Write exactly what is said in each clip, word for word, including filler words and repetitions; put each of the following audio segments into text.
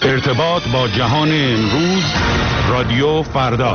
ارتباط با جهان امروز، رادیو فردا.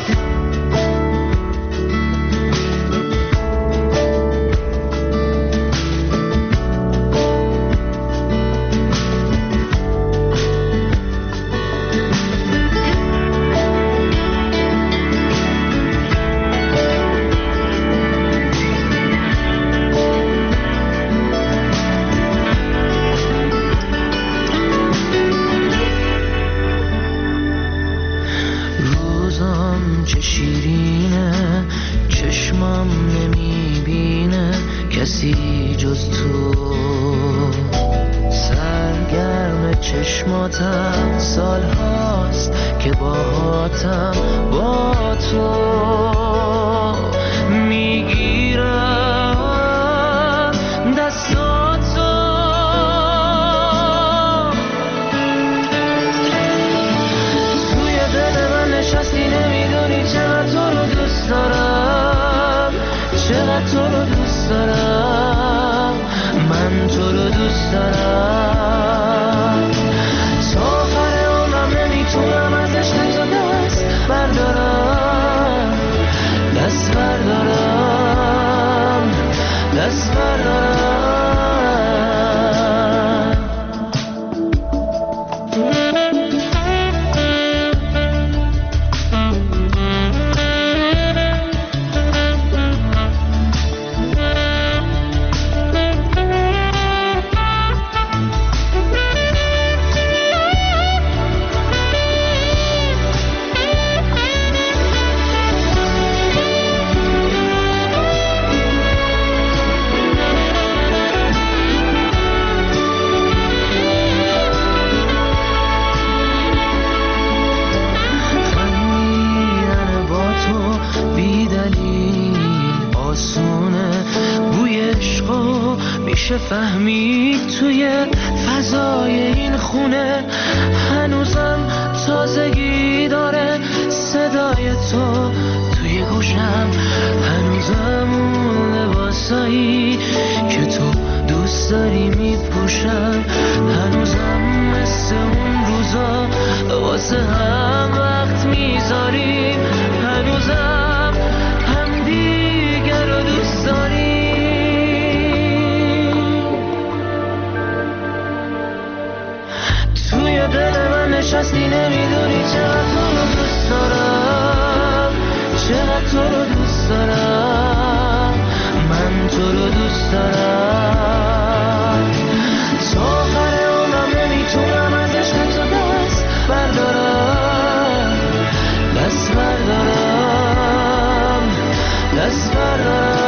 فهمید توی فضای این خونه هنوزم تازگی داره صدای تو توی گوشم، هنوزم اون لباسایی که تو دوست داری میپوشم، هنوزم مثل اون روزا واسه هم وقت میذاریم، هنوزم هم دیگر رو دوست داریم. دل من نشستی نمیدونی چقدر تو رو دوست دارم، چقدر تو رو دوست دارم، من تو رو دوست دارم، تا آخر عمرم نمیتونم از عشق تو دست بردارم، دست بردارم، دست بردارم.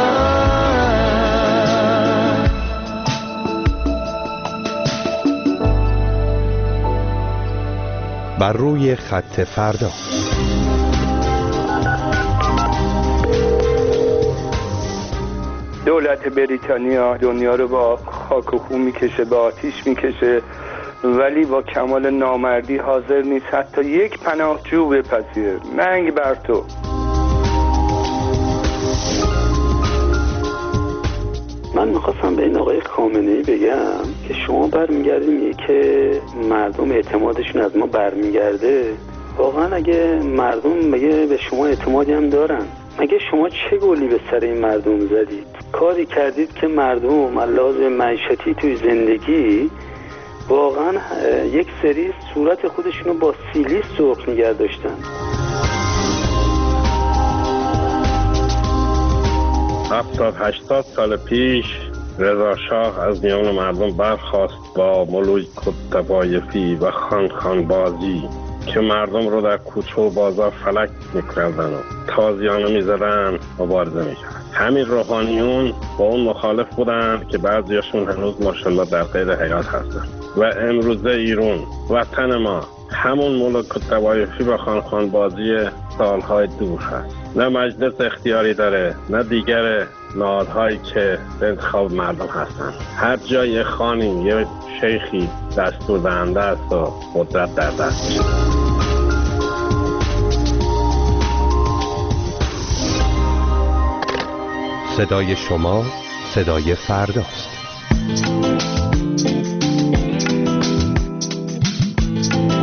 بر روی خط فردا. دولت بریتانیا دنیا رو با خاک و خون میکشه، به آتیش میکشه، ولی با کمال نامردی حاضر نیست حتی یک پناهجو بپذیره. ننگ بر تو. من میخواستم به این آقای خامنه‌ای بگم که شما برمیگردیم که مردم اعتمادشون از ما برمیگرده. واقعا اگه مردم مگه به شما اعتمادی هم دارن؟ مگه شما چه گلی به سر این مردم زدید؟ کاری کردید که مردم علاوه معیشتی توی زندگی واقعا یک سری صورت خودشونو با سیلی سرخ نگه داشتن. هفتاد هشتاد سال پیش رضا شاه از میان مردم برخاست با ملوک طوایفی و خان خان بازی که مردم رو در کوچه و بازار فلک میکردن و تازیانه میزدن و مبارزه میکردن. همین روحانیون با اون مخالف بودن که بعضیاشون هنوز ماشاءالله در قید حیات هستن. و امروزه ایران وطن ما همون ملوک طوایفی و خان خان بازی سالهای دور هست. نه مجلس اختیاری داره، نه دیگر نهادهایی که به انتخاب مردم هستن. هر جای خانی یه شیخی دستور دهنده است و قدرت در دست. صدای شما صدای فرداست.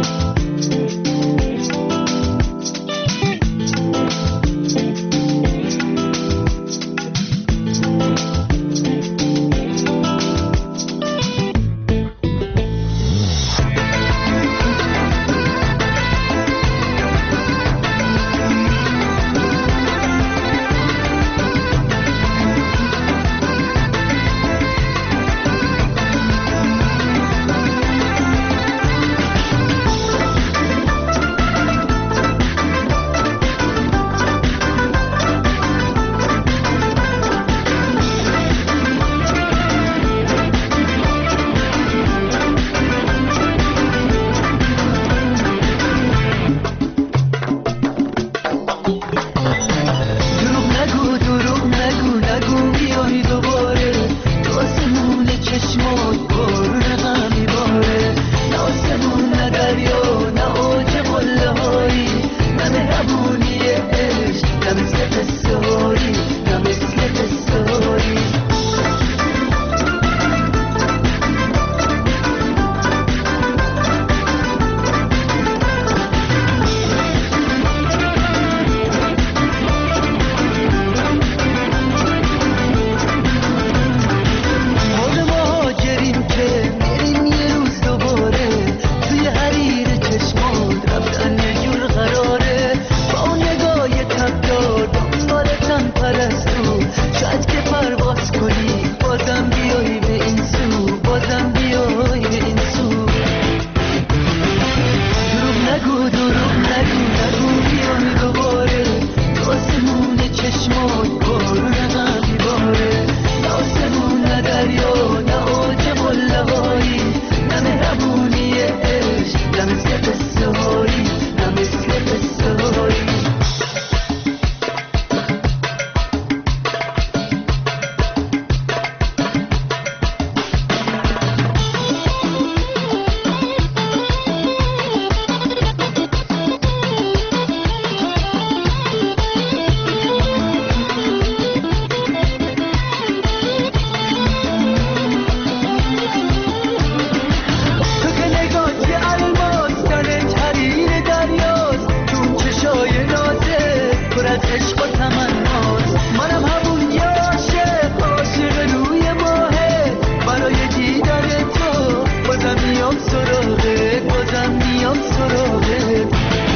میام سراغت، بازم میام سراغت.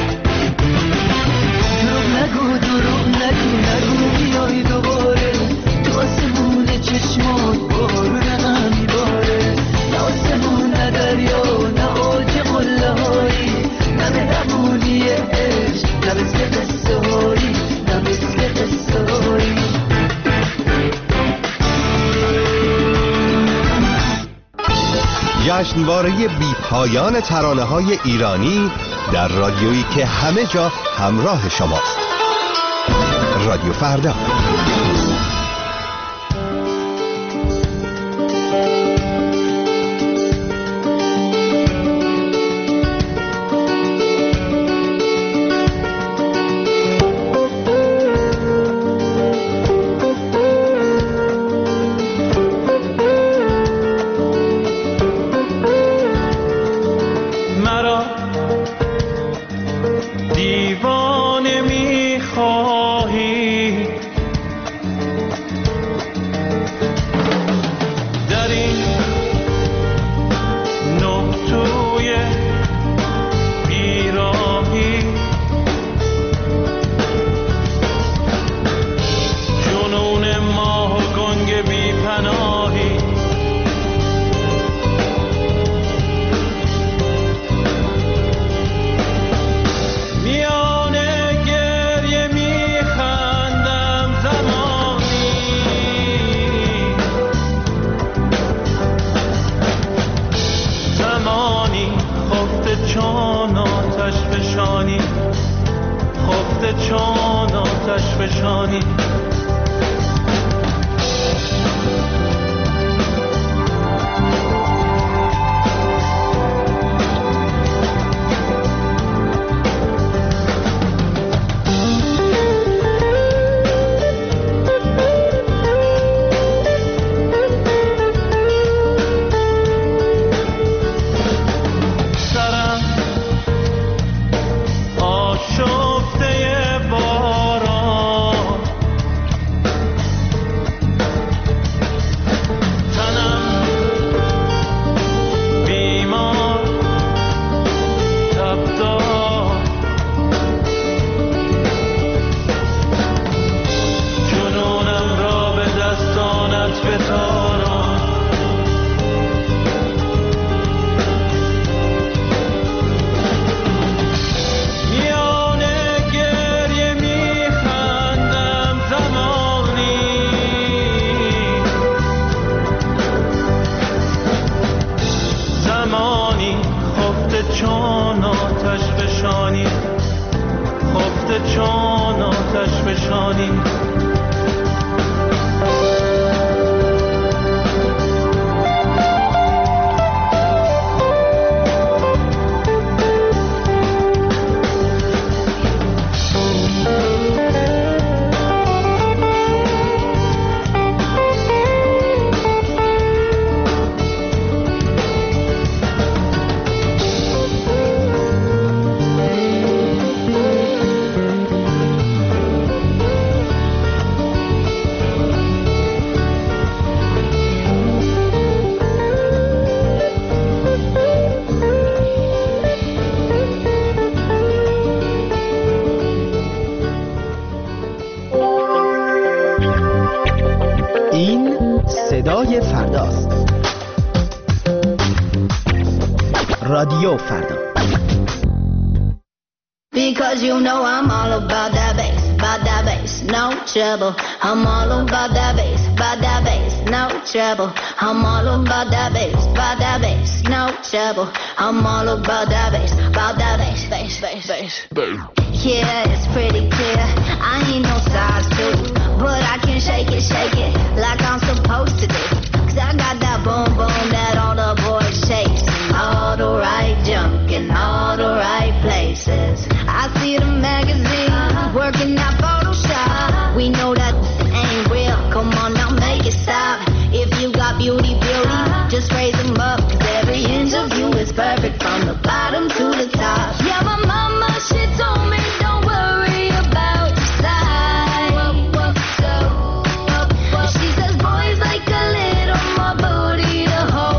دروغ نگو دروغ نگو نگو بیای دوباره، تو آسمون چشمات بارون هم میباره. نه آسمون نه دریا نه اوج قله هایی، نه مهربونی عشق نه مثل قصه هایی، نه مثل قصه هایی. جشنواره بی پایان ترانه های ایرانی در رادیویی که همه جا همراه شماست. رادیو فردا. صدای فرداست. رادیو فردا. Because you know I'm all about that bass, about that bass, no trouble. I'm all about that bass, about that bass, no trouble. I'm all about that bass, about that bass, no trouble. I'm all about that bass, about that bass, bass, bass, bass. Yeah, it's pretty clear. I ain't no size two, but I can shake it, shake it like I'm supposed to do. Cause I got that boom boom that all the boys chase. All the right junk in all the right places. I see the magazine working that Photoshop. We know that ain't real. Come on now, make it stop. If you got beauty, beauty, just raise them up. Cause every inch of you is perfect from the bottom to the top. Yeah, my mama, she told me don't worry about your size. She says boys like a little more booty to hold.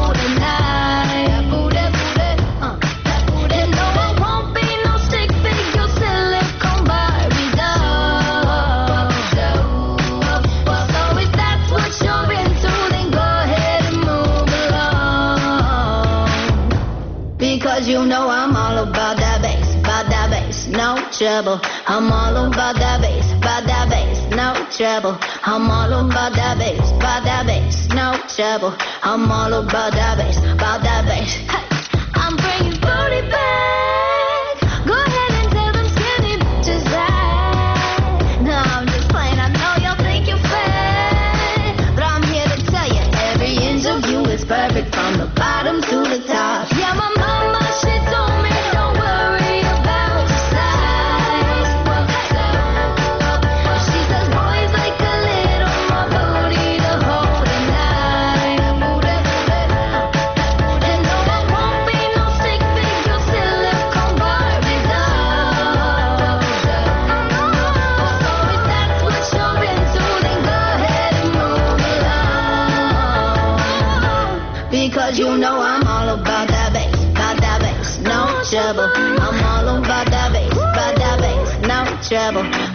Because you know I'm all about that bass, about that bass, no trouble. I'm all about that bass, about that bass, no trouble. I'm all about that bass, about that bass, no trouble. I'm all about that bass, about that bass. Hey, I'm bringing booty back. Go ahead and tell them skinny bitches that. No, I'm just playing. I know y'all think you're fat, but I'm here to tell you every inch of you is perfect from the bottom to the top. Yeah, my mama, she told me don't worry about your size. She says boys like a little more booty to hold tonight. And no, I won't be no stick figure silicone Barbie doll. So if that's what you're into, then go ahead and move along. Because you know I'm all about that bass, about that bass, no trouble. I'm all about that bass, about that bass, no trouble.